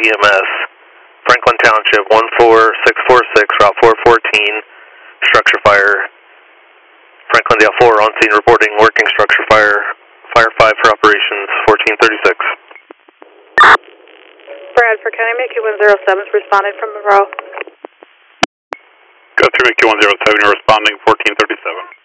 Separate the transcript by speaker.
Speaker 1: EMS, Franklin Township, 14646, Route 414, structure fire. Franklindale 4 on scene reporting working structure fire. Fire 5 for operations, 1436.
Speaker 2: Bradford County, Mickey 107 is responding from Monroe.
Speaker 3: Go through Mickey 107, you're responding 1437.